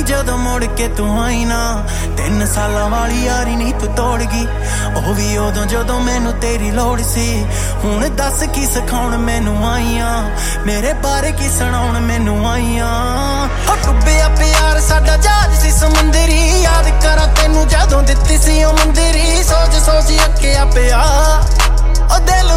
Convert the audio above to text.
ਜਦੋਂ ਮੁੜ ਕੇ ਤੂੰ ਆਈ ਨਾ 3 ਸਾਲਾਂ ਵਾਲੀ ਯਾਰੀ ਨਹੀਂ ਤੂੰ ਤੋੜ ਗਈ ਉਹ ਵੀ ਉਦੋਂ ਜਦੋਂ ਮੈਨੂੰ ਤੇਰੀ ਲੋੜ ਸੀ ਹੁਣ ਦੱਸ ਕੀ ਸਿਖਾਉਣ ਮੈਨੂੰ ਆਈਆਂ ਮੇਰੇ ਬਾਰੇ ਕੀ ਸੁਣਾਉਣ ਮੈਨੂੰ ਆਈਆਂ ਹੋ ਡੁੱਬਿਆ ਪਿਆਰ ਸਾਡਾ ਜਹਾਜ਼ ਸੀ ਸਮੁੰਦਰੀ ਯਾਦ ਕਰਾਂ ਤੈਨੂੰ ਜਦੋਂ ਦਿੱਤੀ ਸੀ ਉਹ ਮੰਦਰੀ ਸੋਚ ਸੋਚ ਅੱਕਿਆ ਪਿਆ ਉਹ ਦਿਲ